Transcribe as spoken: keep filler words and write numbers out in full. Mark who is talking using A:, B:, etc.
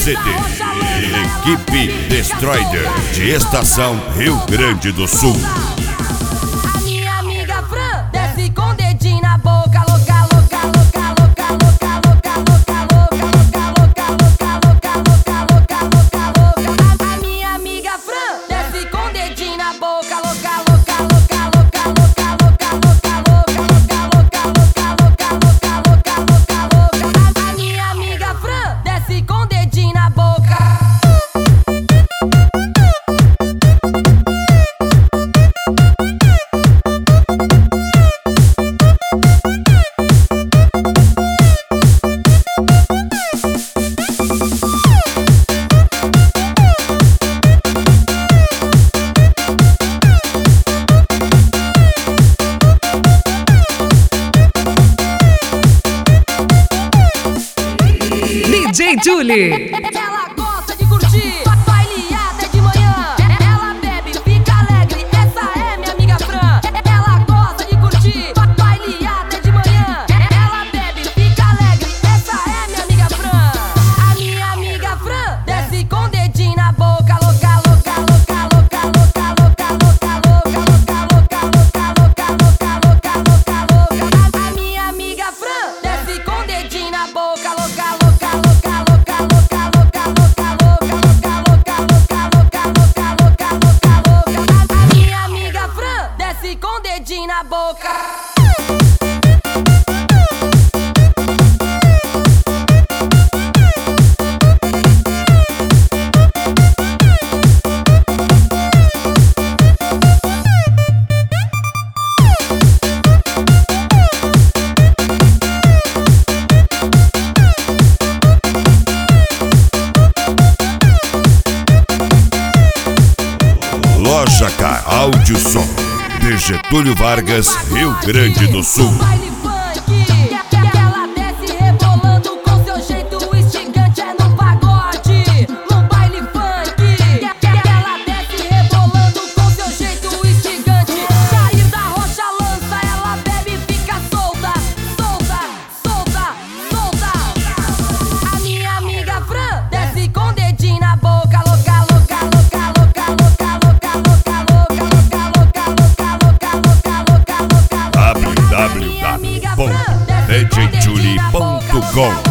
A: C D. Equipe Destroyer de Estação Rio Grande do Sul.
B: A minha amiga Fran desce com o dedinho na boca, louca, louca, louca, louca, louca, louca, louca, louca, louca, louca, louca, louca, louca, louca, louca. A minha amiga Fran desce com o dedinho na boca, louca, louca, louca, louca, louca, louca, louca, louca, louca, louca, louca, louca, louca, louca. A minha amiga Fran desce com o dedinho na boca.
C: D J Julie.
B: Ela gosta de curtir, baile até de manhã. Ela bebe, fica alegre, essa é minha amiga Fran. Ela gosta de curtir, baile até de manhã. Ela bebe, fica alegre, essa é minha amiga Fran. A minha amiga Fran desce com o dedinho na boca, louca, louca, louca, louca, louca, louca, louca, louca, louca, louca, louca, louca, louca, louca, louca. A minha amiga Fran desce com o dedinho na boca, louca, louca, louca, louca, louca, louca, louca, louca, louca, louca, louca, louca, louca, louca, louca. A minha amiga Fran desce com o dedinho na boca.
A: Loja K Áudio Som de Getúlio Vargas, Rio Grande do Sul.
B: Baile funk, que ela desce rebolando com seu jeito instigante, é no pagode. No baile funk, que ela desce rebolando com seu jeito instigante. Sair da rocha lança, ela bebe e fica solta, solta, solta, solta. A minha amiga Fran desce com o dedinho na boca, louca, louca, louca, louca, louca, louca, louca, louca, louca, louca, louca, louca, louca.
A: w w w ponto d j julie ponto com